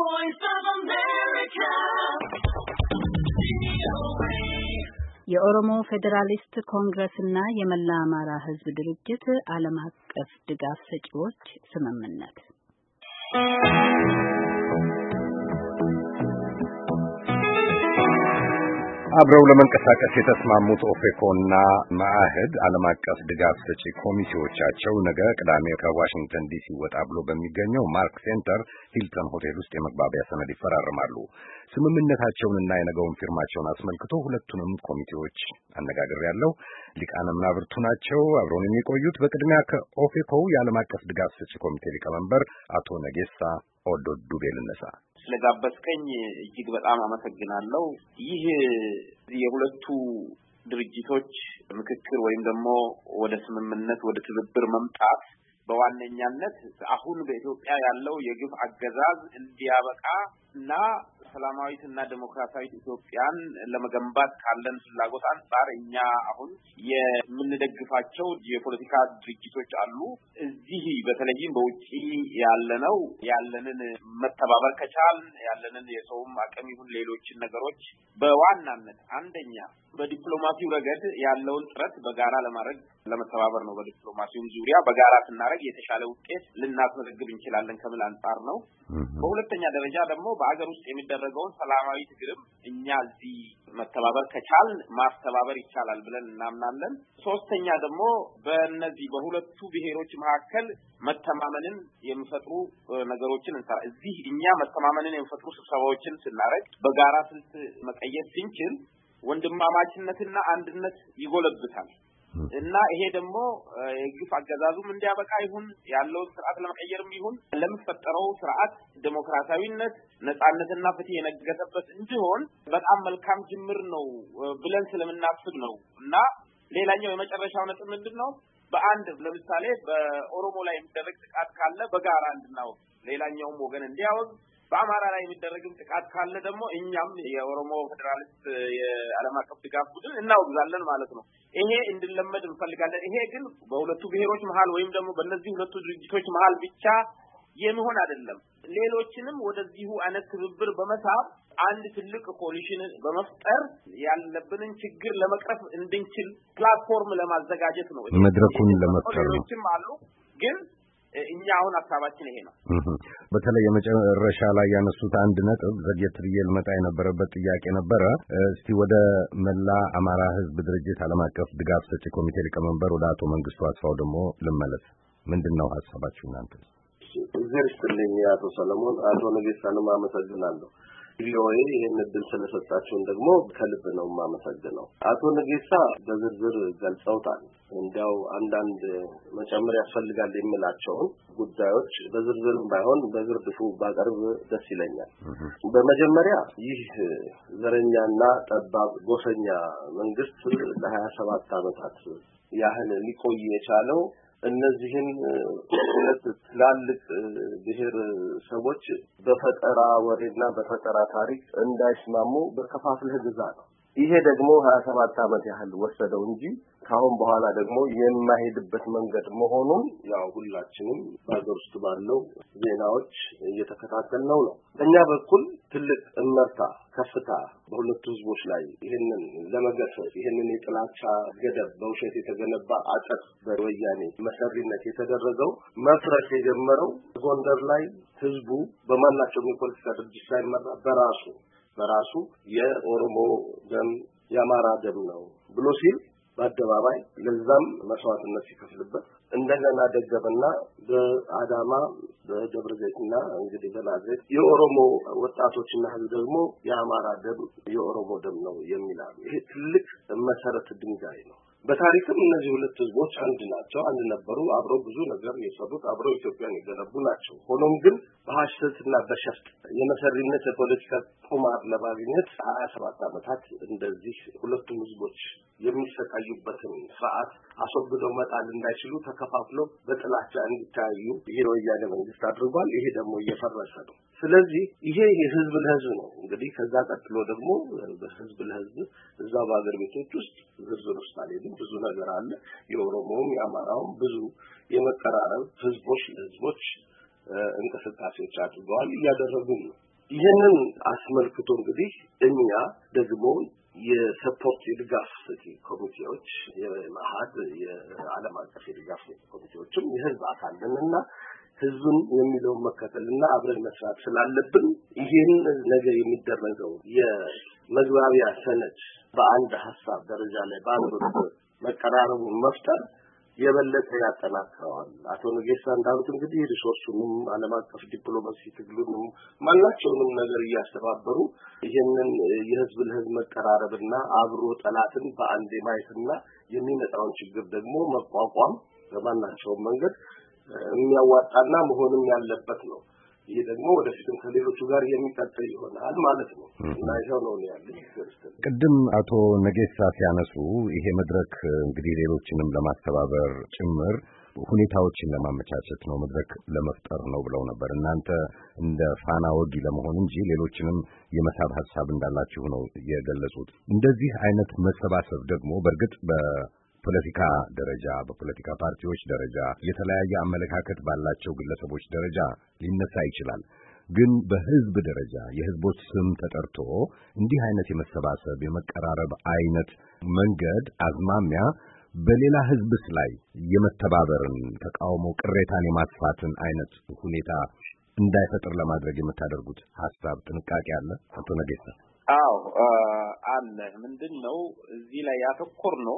voice of America. የኦሮሞ ፌዴራሊስት ኮንግረስና የመላ አማራ ሕዝብ ድርጅት ዓለም አቀፍ ድጋፍ ሰጪዎች ስምምነት አብረው ለመንቀሳቀስ የተስማሙት ኦፌኮና ማአህድ ዓለም አቀፍ ድጋፍ ሰጪ ኮሚቴዎቻቸው ነገ ቅዳሜ ከዋሽንግተን ዲሲ ወጣ ብሎ በሚገኘው ማርክ ሴንተር ሂልተን ሆቴል ውስጥ የመግባቢያ ሰነድ ይፈራረማሉ። ስምምነታቸውንና የነገውን ፊርማቸውን አስመልክቶ ሁለቱንም ኮሚቴዎች አነጋግሬያለሁ። ሊቃነ መናብርቱ ናቸው አብረውን የሚቆዩት። በቅድሚያ ከኦፌኮ የዓለም አቀፍ ድጋፍ ሰጪ ኮሚቴ ሊቀመንበር አቶ ነጌሳ ኦዶ ዱቤ ልነሳ። ስለጋበዝከኝ እጅግ በጣም አመሰግናለሁ። ይህ የሁለቱ ድርጅቶች ምክክር ወይም ደግሞ ወደ ስምምነት ወደ ትብብር መምጣት በዋነኛነት አሁን በኢትዮጵያ ያለው የግፍ አገዛዝ እንዲያበቃ እና ሰላማዊትና ዲሞክራሲያዊት ኢትዮጵያን ለመገንባት ካለን ፍላጎት አንፃር እኛ አሁን የምንደግፋቸው የፖለቲካ ድርጅቶች አሉ። እዚህ በተለይም በውጪ ያለንን መተባበር ከቻል ያለንን የሰውም አቅም ይሁን ሌሎችን ነገሮች በዋናነት አንደኛ በዲፕሎማሲው ረገድ ያለውን ጥረት በጋራ ለመተባበር ነው። በዲፕሎማሲው ዙሪያ በጋራ ስናደርግ የተሻለ ውጤት ልናስመዘግብ እንችላለን ከምን አንፃር ነው። በሁለተኛ ደረጃ ደግሞ በአገር ውስጥ የሚደረገውን ሰላማዊ ትግልም እኛ እዚህ መተባበር ከቻል ማስተባበር ይቻላል ብለን እናምናለን። ሶስተኛ ደግሞ በእነዚህ በሁለቱ ብሔሮች መካከል መተማመንን የሚፈጥሩ ነገሮችን እንሰራ። እዚህ እኛ መተማመንን የሚፈጥሩ ስብሰባዎችን ስናደርግ በጋራ ስልት መቀየስ ስንችል ወንድማማችነትና አንድነት ይጎለብታል እና ይሄ ደግሞ የግፍ አገዛዙም እንዲያበቃ ይሁን ያለውን ስርዓት ለመቀየርም ይሁን ለሚፈጠረው ስርዓት ዲሞክራሲያዊነት ነጻነትና ፍትህ የነገሰበት እንዲሆን በጣም መልካም ጅምር ነው ብለን ስለምናስብ ነው። እና ሌላኛው የመጨረሻው ነጥብ ምንድነው? በአንድ ለምሳሌ በኦሮሞ ላይ የሚደረግ ጥቃት ካለ በጋራ እንድናወቅ ሌላኛውም ወገን እንዲያወቅ በአማራ ላይ የሚደረግም ጥቃት ካለ ደግሞ እኛም የኦሮሞ ፌዴራሊስት የዓለም አቀፍ ድጋፍ ቡድን እናወግዛለን ማለት ነው። ይሄ እንድንለመድ እንፈልጋለን። ይሄ ግን በሁለቱ ብሔሮች መሃል ወይም ደግሞ በእነዚህ ሁለቱ ድርጅቶች መሃል ብቻ የሚሆን አይደለም። ሌሎችንም ወደዚሁ አይነት ትብብር በመሳብ አንድ ትልቅ ኮሊሽን በመፍጠር ያለብንን ችግር ለመቅረፍ እንድንችል ፕላትፎርም ለማዘጋጀት ነው። መድረኩን ለመፍጠር ነው። ሌሎችም አሉ ግን እኛ አሁን ሐሳባችን ይሄ ነው። በተለይ የመጨረሻ ላይ ያነሱት አንድ ነጥብ ዘግየት ብዬ ልመጣ የነበረበት ጥያቄ ነበረ። እስቲ ወደ መላ አማራ ሕዝብ ድርጅት ዓለም አቀፍ ድጋፍ ሰጪ ኮሚቴ ሊቀመንበር ወደ አቶ መንግስቱ አስፋው ደግሞ ልመለስ። ምንድነው ሐሳባችሁ እናንተ? እግዚአብሔር ይስጥልኝ አቶ ሰለሞን። አቶ ነጌሳንም አመሰግናለሁ። ቪኦኤ ይሄን እድል ስለሰጣችሁን ደግሞ ከልብ ነው የማመሰግነው። አቶ ነጌሳ በዝርዝር ገልጸውታል። እንዲያው አንዳንድ መጨመር ያስፈልጋል የምላቸውን ጉዳዮች በዝርዝርም ባይሆን በግርድፉ ባቀርብ ደስ ይለኛል። በመጀመሪያ ይህ ዘረኛና ጠባብ ጎሰኛ መንግስት ለ27 ዓመታት ያህል ሊቆይ የቻለው እነዚህን ሁለት ትላልቅ ብሔር ሰዎች በፈጠራ ወሬና በፈጠራ ታሪክ እንዳይስማሙ በከፋፍለህ ግዛ ነው። ይሄ ደግሞ 27 ዓመት ያህል ወሰደው እንጂ ካሁን በኋላ ደግሞ የማይሄድበት መንገድ መሆኑን ያው ሁላችንም በአገር ውስጥ ባለው ዜናዎች እየተከታተልነው ነው። በእኛ በኩል ትልቅ እመርታ ከፍታ በሁለቱ ህዝቦች ላይ ይህንን ለመገሰጽ ይህንን የጥላቻ ገደብ በውሸት የተገነባ አጥር በወያኔ መሰሪነት የተደረገው መፍረስ የጀመረው ጎንደር ላይ ህዝቡ በማናቸውም የፖለቲካ ድርጅት ሳይመራ በራሱ የኦሮሞ ደም የአማራ ደም ነው ብሎ ሲል በአደባባይ ለዛም መስዋዕትነት ሲከፍልበት እንደገና ደገበና በአዳማ በደብረ ዘይትና እንግዲህ በናዝሬት የኦሮሞ ወጣቶችና ህዝብ ደግሞ የአማራ ደም የኦሮሞ ደም ነው የሚላሉ። ይሄ ትልቅ መሰረት ድንጋይ ነው። በታሪክም እነዚህ ሁለት ህዝቦች አንድ ናቸው፣ አንድ ነበሩ፣ አብረው ብዙ ነገር የሰሩት አብረው ኢትዮጵያን የገነቡ ናቸው። ሆኖም ግን በሐሰትና በሸፍጥ የመሰሪነት የፖለቲካ ቁማር ለማግኘት 27 ዓመታት እንደዚህ ሁለቱም ህዝቦች የሚሰቃዩበትን ስርዓት አስወግደው መጣል እንዳይችሉ ተከፋፍለው በጥላቻ እንዲታዩ የወያኔ መንግስት አድርጓል። ይሄ ደግሞ እየፈረሰ ነው። ስለዚህ ይሄ የህዝብ ለህዝብ ነው። እንግዲህ ከዛ ቀጥሎ ደግሞ በህዝብ ለህዝብ እዛው በአገር ቤቶች ውስጥ ዝርዝር ውስጥ አለኝ ብዙ ነገር አለ። የኦሮሞም የአማራውም ብዙ የመቀራረብ ህዝቦች ለህዝቦች እንቅስቃሴዎች አድርገዋል፣ እያደረጉ ነው። ይህንን አስመልክቶ እንግዲህ እኛ ደግሞ የሰፖርት የድጋፍ ሰጪ ኮሚቴዎች የማህድ የዓለም አቀፍ የድጋፍ ሰጪ ኮሚቴዎችም የህዝብ አካልንና ህዝቡን የሚለውን መከተልና አብረን መስራት ስላለብን ይሄን ነገር የሚደረገው የመግባቢያ ሰነድ በአንድ ሐሳብ ደረጃ ላይ ባንዱ መቀራረቡን መፍጠር የበለጠ ያጠናክረዋል። አቶ ንጌሳ እንዳሉት እንግዲህ ሪሶርሱንም ዓለም አቀፍ ዲፕሎማሲ ትግሉንም ማናቸውንም ነገር እያስተባበሩ ይሄንን የህዝብ ለህዝብ መቀራረብና አብሮ ጠላትን በአንድ ማየትና የሚመጣውን ችግር ደግሞ መቋቋም በማናቸውም መንገድ የሚያዋጣና መሆንም ያለበት ነው። ይሄ ደግሞ ወደፊትም ከሌሎቹ ጋር የሚቀጥል ይሆናል ማለት ነው። እና ይሄው ነው ያለው። ቅድም አቶ ነጌሳ ሲያነሱ ይሄ መድረክ እንግዲህ ሌሎችንም ለማስተባበር ጭምር ሁኔታዎችን ለማመቻቸት ነው መድረክ ለመፍጠር ነው ብለው ነበር። እናንተ እንደ ፋና ወጊ ለመሆን እንጂ ሌሎችንም የመሳብ ሐሳብ እንዳላችሁ ነው የገለጹት። እንደዚህ አይነት መሰባሰብ ደግሞ በእርግጥ በፖለቲካ ደረጃ በፖለቲካ ፓርቲዎች ደረጃ የተለያየ አመለካከት ባላቸው ግለሰቦች ደረጃ ሊነሳ ይችላል። ግን በህዝብ ደረጃ የህዝቦች ስም ተጠርቶ እንዲህ አይነት የመሰባሰብ የመቀራረብ አይነት መንገድ አዝማሚያ በሌላ ህዝብስ ላይ የመተባበርን ተቃውሞ ቅሬታን የማስፋትን አይነት ሁኔታ እንዳይፈጠር ለማድረግ የምታደርጉት ሐሳብ ጥንቃቄ አለ አቶ ነጌሳ? አዎ አለ። ምንድነው እዚህ ላይ ያተኮር ነው?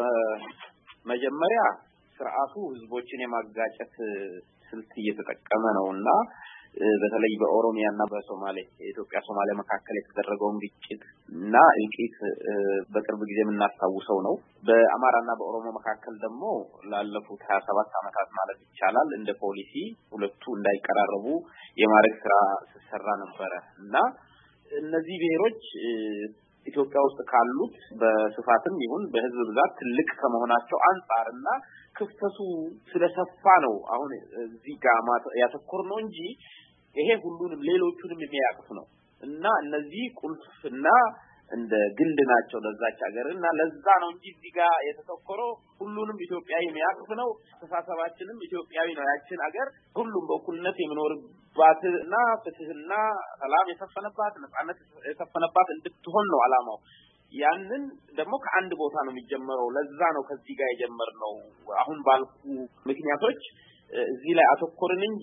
በመጀመሪያ ስርዓቱ ህዝቦችን የማጋጨት ስልት እየተጠቀመ ነውና በተለይ በኦሮሚያና በሶማሌ የኢትዮጵያ ሶማሌ መካከል የተደረገው ግጭት እና እልቂት በቅርብ ጊዜ የምናስታውሰው ነው። በአማራና በኦሮሞ መካከል ደግሞ ላለፉት 27 ዓመታት ማለት ይቻላል እንደ ፖሊሲ ሁለቱ እንዳይቀራረቡ የማድረግ ስራ ሲሰራ ነበረ እና እነዚህ ብሔሮች ኢትዮጵያ ውስጥ ካሉት በስፋትም ይሁን በህዝብ ብዛት ትልቅ ከመሆናቸው አንፃርና ክፍተቱ ስለሰፋ ነው አሁን እዚህ ጋር ያተኮር ነው እንጂ ይሄ ሁሉንም ሌሎቹንም የሚያቅፍ ነው እና እነዚህ ቁልፍና እንደ ግንድ ናቸው ለዛች ሀገርና ለዛ ነው እንጂ እዚህ ጋር የተተኮረው ሁሉንም ኢትዮጵያዊ የሚያቅፍ ነው። ተሳሰባችንም ኢትዮጵያዊ ነው። ያችን ሀገር ሁሉም በእኩልነት የሚኖርባትና ፍትህና ሰላም የሰፈነባት ነጻነት የሰፈነባት እንድትሆን ነው አላማው። ያንን ደግሞ ከአንድ ቦታ ነው የሚጀምረው። ለዛ ነው ከዚህ ጋር የጀመርነው። አሁን ባልኩ ምክንያቶች እዚህ ላይ አተኮርን እንጂ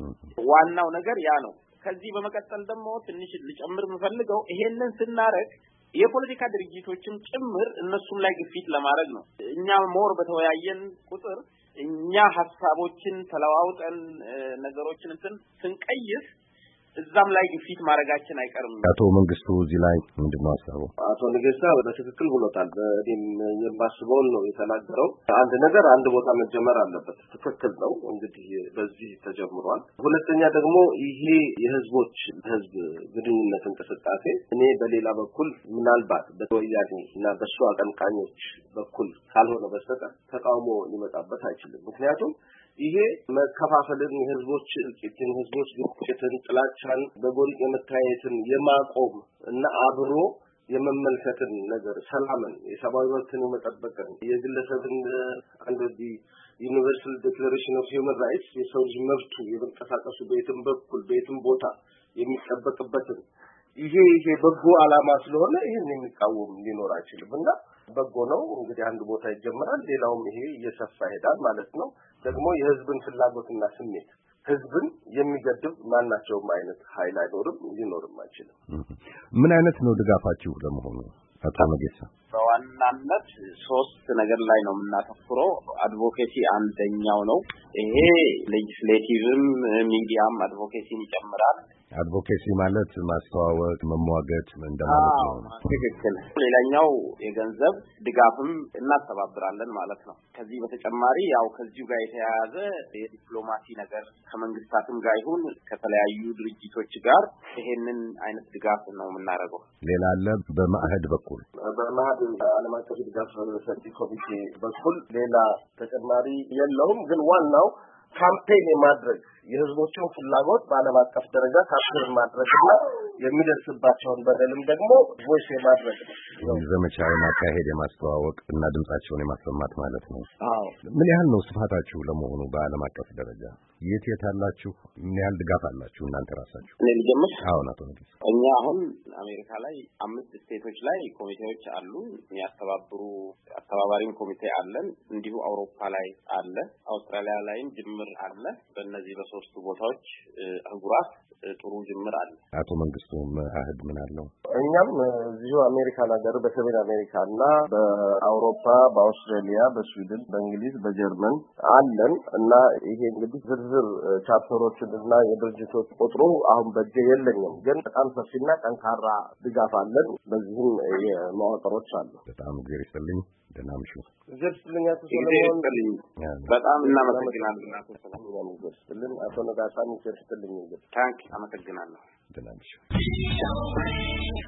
ዋናው ነገር ያ ነው። ከዚህ በመቀጠል ደግሞ ትንሽ ልጨምር የምፈልገው ይሄንን ስናረግ የፖለቲካ ድርጅቶችን ጭምር እነሱም ላይ ግፊት ለማድረግ ነው። እኛ ሞር በተወያየን ቁጥር እኛ ሐሳቦችን ተለዋውጠን ነገሮችን ስንቀይስ እዛም ላይ ግፊት ማድረጋችን አይቀርም። አቶ መንግስቱ እዚህ ላይ ምንድነው ሐሳቡ? አቶ ንጌሳ በትክክል ብሎታል። በእኔም የማስበው ነው የተናገረው። አንድ ነገር አንድ ቦታ መጀመር አለበት። ትክክል ነው። እንግዲህ በዚህ ተጀምሯል። ሁለተኛ ደግሞ ይሄ የህዝቦች ህዝብ ግንኙነት እንቅስቃሴ እኔ በሌላ በኩል ምናልባት በወያኔ እና በሱ አቀንቃኞች በኩል ካልሆነ በስተቀር ተቃውሞ ሊመጣበት አይችልም። ምክንያቱም ይሄ መከፋፈልን የህዝቦች እልቂትን ህዝቦች ግጭትን ጥላቻን በጎሪጥ የመታየትን የማቆም እና አብሮ የመመልከትን ነገር ሰላምን የሰብአዊ መብትን የመጠበቅን የግለሰብን አንድ ዩኒቨርሳል ዲክሌሬሽን ኦፍ ሂውማን ራይትስ የሰው ልጅ መብቱ የመንቀሳቀሱ በየትም በኩል በየትም ቦታ የሚጠበቅበትን ይሄ በጎ ዓላማ ስለሆነ ይሄን የሚቃወም ሊኖር አይችልም እና በጎ ነው። እንግዲህ አንድ ቦታ ይጀምራል፣ ሌላውም ይሄ እየሰፋ ይሄዳል ማለት ነው። ደግሞ የህዝብን ፍላጎትና ስሜት ህዝብን የሚገድብ ማናቸውም አይነት ኃይል አይኖርም፣ ሊኖርም አይችልም። ምን አይነት ነው ድጋፋችሁ ለመሆኑ አቶ ነጌሳ? በዋናነት ሶስት ነገር ላይ ነው የምናተኩረው። አድቮኬሲ አንደኛው ነው። ይሄ ሌጂስሌቲቭም ሚዲያም አድቮኬሲን ይጨምራል። አድቮኬሲ ማለት ማስተዋወቅ፣ መሟገት እንደማለት ነው። ትክክል። ሌላኛው የገንዘብ ድጋፍም እናስተባብራለን ማለት ነው። ከዚህ በተጨማሪ ያው ከዚሁ ጋር የተያያዘ የዲፕሎማሲ ነገር ከመንግስታትም ጋር ይሁን ከተለያዩ ድርጅቶች ጋር ይሄንን አይነት ድጋፍ ነው የምናደርገው። ሌላ አለ በማህድ በኩል በማህድ ዓለም አቀፍ ድጋፍ ሰጪ ኮሚቴ በኩል ሌላ ተጨማሪ የለውም። ግን ዋናው ካምፔን የማድረግ የህዝቦችን ፍላጎት በዓለም አቀፍ ደረጃ ካፕቸር ማድረግና የሚደርስባቸውን በደልም ደግሞ ቮይስ የማድረግ ነው። ዘመቻ የማካሄድ የማስተዋወቅ እና ድምጻቸውን የማሰማት ማለት ነው። አዎ። ምን ያህል ነው ስፋታችሁ ለመሆኑ በዓለም አቀፍ ደረጃ? የት አላችሁ? ምን ያህል ድጋፍ አላችሁ እናንተ ራሳችሁ? እኔ ልጀምር? አዎ ናቶ ንጉስ። እኛ አሁን አሜሪካ ላይ 5 ስቴቶች ላይ ኮሚቴዎች አሉ። የሚያስተባብሩ አስተባባሪም ኮሚቴ አለን። እንዲሁ አውሮፓ ላይ አለ፣ አውስትራሊያ ላይም ጅምር አለ። በእነዚህ በሶስቱ ቦታዎች አህጉራት ጥሩ ጅምር አለ። አቶ መንግስቱ መአህድ ምን አለው? እኛም እዚሁ አሜሪካን ሀገር በሰሜን አሜሪካና በአውሮፓ፣ በአውስትራሊያ፣ በስዊድን፣ በእንግሊዝ፣ በጀርመን አለን እና ይሄ እንግዲህ ዝርዝር ቻፕተሮችን እና የድርጅቶች ቁጥሩ አሁን በእጄ የለኝም፣ ግን በጣም ሰፊና ጠንካራ ድጋፍ አለን። በዚህም የመዋቅሮች አሉ። በጣም እግዚአብሔር ይስጥልኝ። ደህና ምሹ። እግዚአብሔር ይስጥልኝ አቶ ሰለሞን። በጣም እናመሰግናለን አቶ ሰለሞን። እግዚአብሔር ይስጥልኝ አቶ ነጋሳ። እግዚአብሔር ይስጥልኝ። ታንክ አመሰግናለሁ። ደህና ምሹ።